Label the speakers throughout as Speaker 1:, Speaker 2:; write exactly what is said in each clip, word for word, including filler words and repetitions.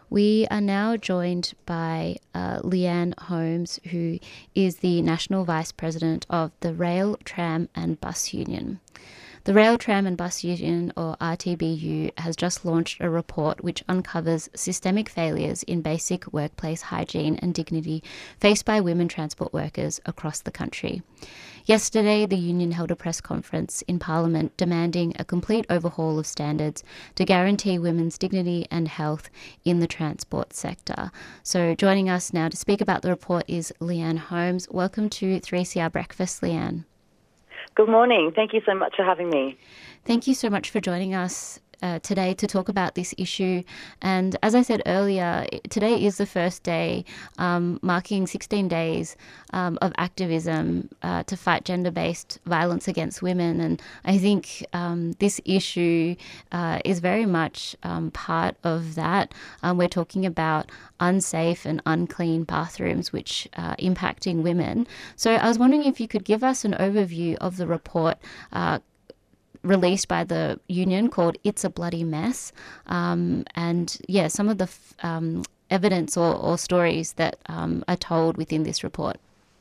Speaker 1: We are now joined by uh, Leanne Holmes, who is the National Vice President of the Rail, Tram and Bus Union. The Rail, Tram and Bus Union, or R T B U, has just launched a report which uncovers systemic failures in basic workplace hygiene and dignity faced by women transport workers across the country. Yesterday, the union held a press conference in Parliament demanding a complete overhaul of standards to guarantee women's dignity and health in the transport sector. So joining us now to speak about the report is Leanne Holmes. Welcome to three C R Breakfast, Leanne.
Speaker 2: Good morning. Thank you so much for having me.
Speaker 1: Thank you so much for joining us uh, today to talk about this issue. And as I said earlier, today is the first day um, marking sixteen days um, of activism uh, to fight gender-based violence against women. And I think um, this issue uh, is very much um, part of that. Um, we're talking about unsafe and unclean bathrooms, which are impacting women. So I was wondering if you could give us an overview of the report uh, released by the union called It's a Bloody Mess. Um, and yeah, some of the f- um, evidence or, or stories that um, are told within this report.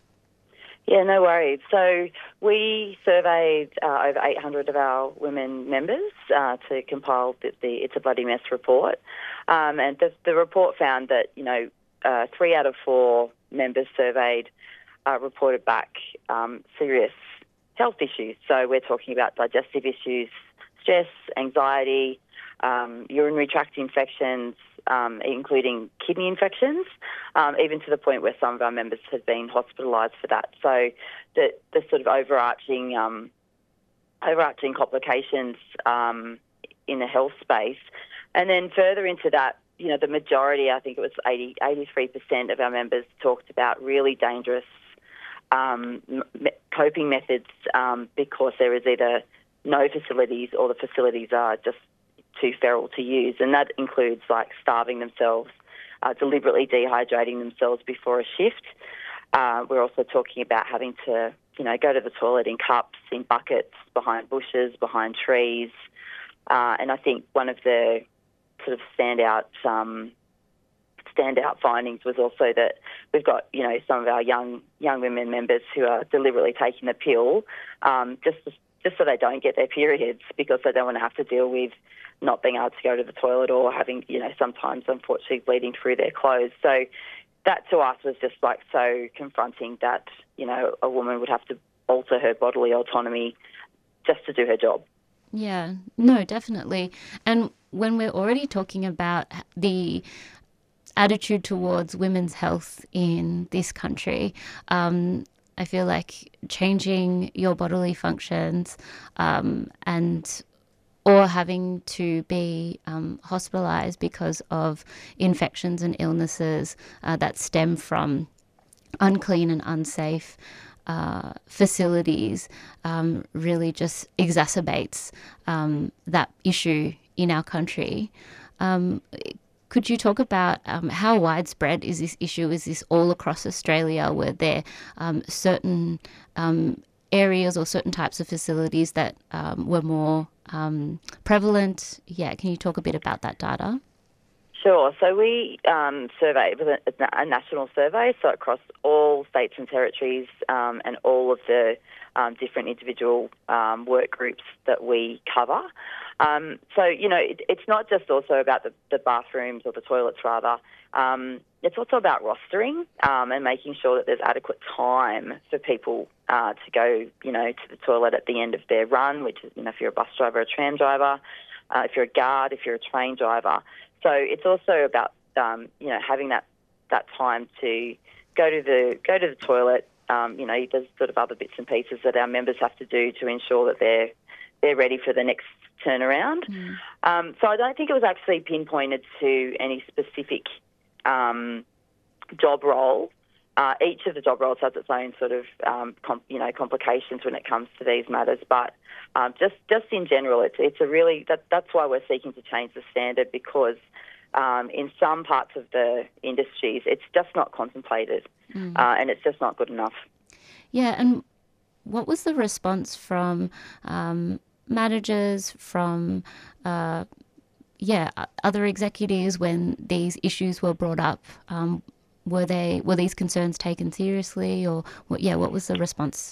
Speaker 2: Yeah, no worries. So we surveyed uh, over eight hundred of our women members uh, to compile the, the It's a Bloody Mess report. Um, and the, the report found that, you know, uh, three out of four members surveyed uh, reported back um, serious health issues. So we're talking about digestive issues, stress, anxiety, um, urinary tract infections, um, including kidney infections, um, even to the point where some of our members have been hospitalised for that. So the, the sort of overarching um, overarching complications um, in the health space. And then further into that, you know, the majority, I think it was eighty, eighty-three percent of our members talked about really dangerous Um, m- coping methods um, because there is either no facilities or the facilities are just too feral to use. And that includes like starving themselves, uh, deliberately dehydrating themselves before a shift. Uh, we're also talking about having to, you know, go to the toilet in cups, in buckets, behind bushes, behind trees. Uh, and I think one of the sort of standout um, standout findings was also that we've got, you know, some of our young young women members who are deliberately taking the pill um, just just so they don't get their periods because they don't want to have to deal with not being able to go to the toilet or having, you know, sometimes unfortunately bleeding through their clothes. So that to us was just like so confronting that, you know, a woman would have to alter her bodily autonomy just to do her job.
Speaker 1: Yeah, no, definitely. And when we're already talking about the attitude towards women's health in this country, um, I feel like changing your bodily functions um, and or having to be um, hospitalised because of infections and illnesses uh, that stem from unclean and unsafe uh, facilities um, really just exacerbates um, that issue in our country. Um, Could you talk about um, how widespread is this issue? Is this all across Australia? Were there um, certain um, areas or certain types of facilities that um, were more um, prevalent? Yeah, can you talk a bit about that data?
Speaker 2: Sure. So we um, surveyed, it was a, a national survey, so across all states and territories um, and all of the um, different individual um, work groups that we cover. Um, so, you know, it, it's not just also about the, the bathrooms or the toilets, rather. Um, it's also about rostering um, and making sure that there's adequate time for people uh, to go, you know, to the toilet at the end of their run, which is, you know, if you're a bus driver or a tram driver, uh, if you're a guard, if you're a train driver. So it's also about, um, you know, having that, that time to go to the go to the toilet. Um, you know, there's sort of other bits and pieces that our members have to do to ensure that they're they're ready for the next turnaround. Mm. Um, so I don't think it was actually pinpointed to any specific um, job role. Uh, each of the job roles has its own sort of, um, com- you know, complications when it comes to these matters. But um, just just in general, it's it's a really that that's why we're seeking to change the standard, because um, in some parts of the industries, it's just not contemplated, mm. uh, and it's just not good enough.
Speaker 1: Yeah, and what was the response from um, managers, from uh, yeah, o- other executives, when these issues were brought up, um, were they were these concerns taken seriously, or what? Yeah, what was the response?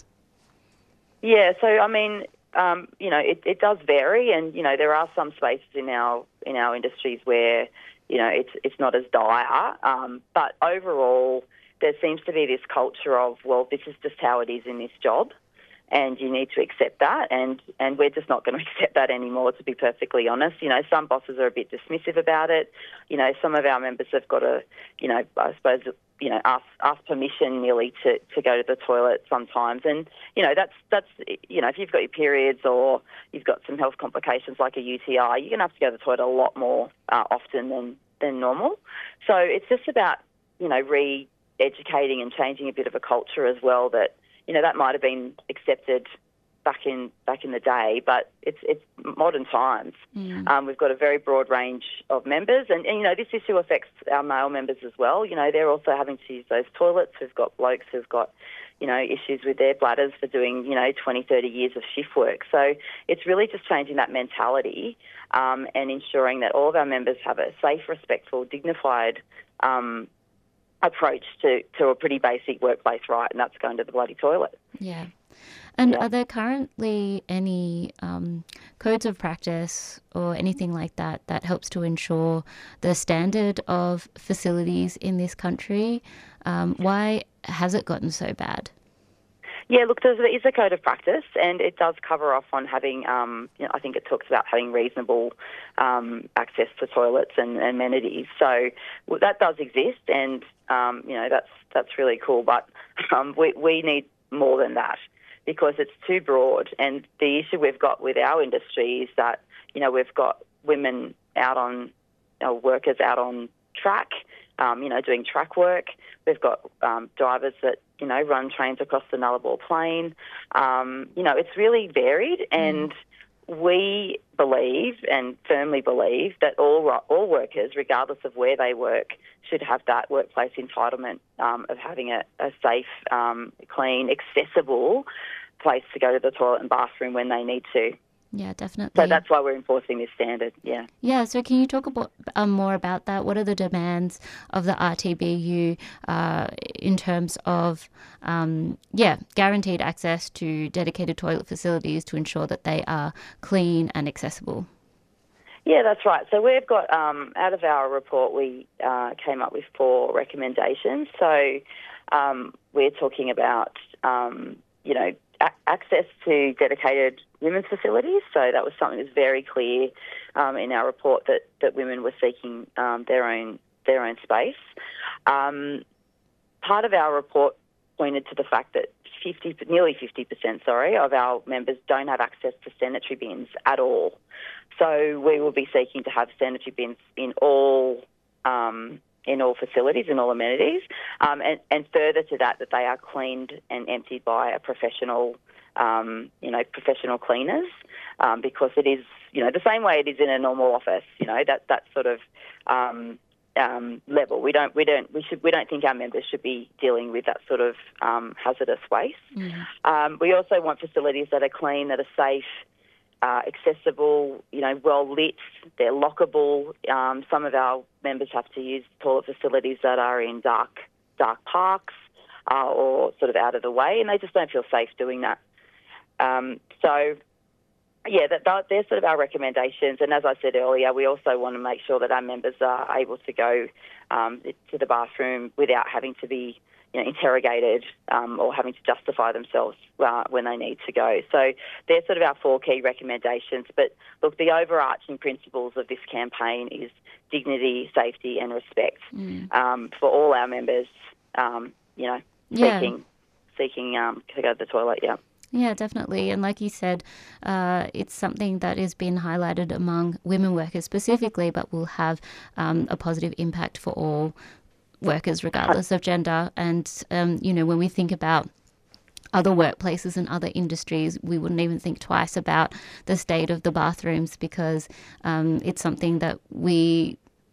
Speaker 2: Yeah, so I mean, um, you know, it, it does vary, and you know, there are some spaces in our in our industries where you know it's it's not as dire, um, but overall, there seems to be this culture of, well, this is just how it is in this job, and you need to accept that, and, and we're just not going to accept that anymore, to be perfectly honest. You know, some bosses are a bit dismissive about it. You know, some of our members have got to, you know, I suppose, you know, ask, ask permission nearly to, to go to the toilet sometimes. And, you know, that's, that's, you know, if you've got your periods or you've got some health complications like a U T I, you're going to have to go to the toilet a lot more uh, often than, than normal. So it's just about, you know, re-educating and changing a bit of a culture as well, that, you know, that might have been accepted back in back in the day, but it's it's modern times. Mm. Um, we've got a very broad range of members, and, and, you know, this issue affects our male members as well. You know, they're also having to use those toilets. We've got blokes who've got, you know, issues with their bladders for doing, you know, twenty, thirty years of shift work. So it's really just changing that mentality um, and ensuring that all of our members have a safe, respectful, dignified um approach to, to a pretty basic workplace right, and that's going to the bloody toilet.
Speaker 1: Yeah. And
Speaker 2: yeah.
Speaker 1: Are there currently any um, codes of practice or anything like that that helps to ensure the standard of facilities in this country? Um, why has it gotten so bad?
Speaker 2: Yeah, look, there is a code of practice, and it does cover off on having, um, you know, I think it talks about having reasonable um, access to toilets and, and amenities. So well, that does exist, and, um, you know, that's that's really cool. But um, we, we need more than that, because it's too broad. And the issue we've got with our industry is that, you know, we've got women out on, you know, workers out on track, um, you know, doing track work. We've got um, drivers that, you know, run trains across the Nullarbor Plain. Um, you know, it's really varied, and mm. we believe and firmly believe that all all workers, regardless of where they work, should have that workplace entitlement um, of having a, a safe, um, clean, accessible place to go to the toilet and bathroom when they need to.
Speaker 1: Yeah, definitely.
Speaker 2: So that's why we're enforcing this standard, yeah.
Speaker 1: Yeah, so can you talk about um, more about that? What are the demands of the R T B U uh, in terms of, um, yeah, guaranteed access to dedicated toilet facilities to ensure that they are clean and accessible?
Speaker 2: Yeah, that's right. So we've got, um, out of our report, we uh, came up with four recommendations. So um, we're talking about, um, you know, a- access to dedicated women's facilities. So that was something that's very clear um, in our report, that, that women were seeking um, their own their own space. Um, part of our report pointed to the fact that fifty, nearly fifty percent, sorry, of our members don't have access to sanitary bins at all. So we will be seeking to have sanitary bins in all um, in all facilities, in all amenities, um, and, and further to that, that they are cleaned and emptied by a professional, um, you know, professional cleaners, um, because it is, you know, the same way it is in a normal office, you know, that that sort of um, um, level. We don't, we don't, we should, we don't think our members should be dealing with that sort of um, hazardous waste. Mm-hmm. Um, we also want facilities that are clean, that are safe, Uh, accessible, you know, well lit, they're lockable. Um, some of our members have to use toilet facilities that are in dark, dark parks uh, or sort of out of the way, and they just don't feel safe doing that. Um, so, yeah, that, that, they're sort of our recommendations. And as I said earlier, we also want to make sure that our members are able to go um, to the bathroom without having to be, you know, interrogated um, or having to justify themselves uh, when they need to go. So they're sort of our four key recommendations. But look, the overarching principles of this campaign is dignity, safety and respect mm. um, for all our members, um, you know,
Speaker 1: yeah.
Speaker 2: seeking, seeking um, to go to the toilet, yeah.
Speaker 1: Yeah, definitely. And like you said, uh, it's something that has been highlighted among women workers specifically, but will have um, a positive impact for all workers regardless of gender. And um, you know, when we think about other workplaces and other industries, we wouldn't even think twice about the state of the bathrooms, because um, it's something that we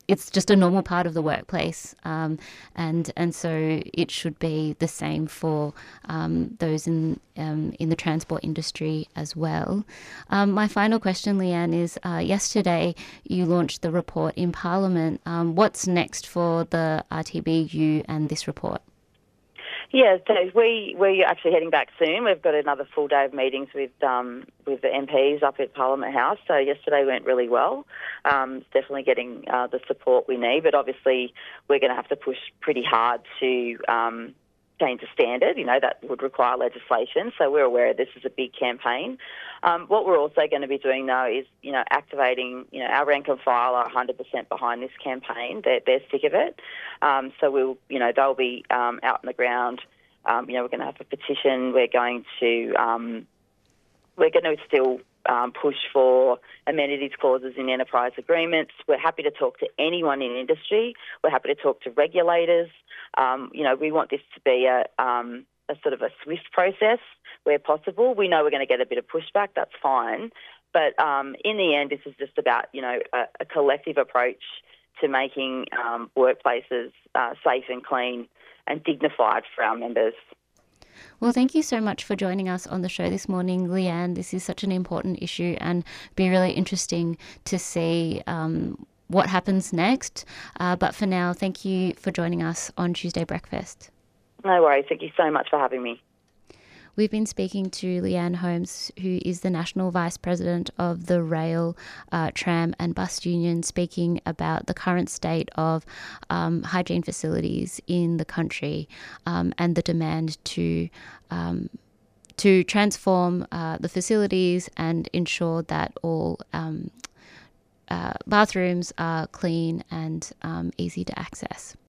Speaker 1: it's just a normal part of the workplace, um, and and so it should be the same for um, those in um, in the transport industry as well. Um, my final question, Leanne, is uh, yesterday you launched the report in Parliament. Um, what's next for the R T B U and this report?
Speaker 2: Yeah, so we we're actually heading back soon. We've got another full day of meetings with um, with the M Ps up at Parliament House. So yesterday went really well. Um, it's definitely getting uh, the support we need, but obviously we're going to have to push pretty hard to um, change the standard. You know, that would require legislation. So we're aware this is a big campaign. Um, what we're also going to be doing though is, you know, activating, you know, our rank and file are one hundred percent behind this campaign. They're, they're sick of it. Um, so we'll, you know, they'll be um, out on the ground. Um, you know, we're going to have a petition. We're going to, um, we're going to still um, push for amenities clauses in enterprise agreements. We're happy to talk to anyone in industry. We're happy to talk to regulators. Um, you know, we want this to be a, um, a sort of a swift process where possible. We know we're going to get a bit of pushback. That's fine. But um, in the end, this is just about, you know, a, a collective approach to making um, workplaces uh, safe and clean and dignified for our members.
Speaker 1: Well, thank you so much for joining us on the show this morning, Leanne. This is such an important issue and be really interesting to see um, what happens next. Uh, but for now, thank you for joining us on Tuesday Breakfast.
Speaker 2: No worries. Thank you so much for having me.
Speaker 1: We've been speaking to Leanne Holmes, who is the National Vice President of the Rail, uh, Tram and Bus Union, speaking about the current state of um, hygiene facilities in the country um, and the demand to um, to transform uh, the facilities and ensure that all um, uh, bathrooms are clean and um, easy to access.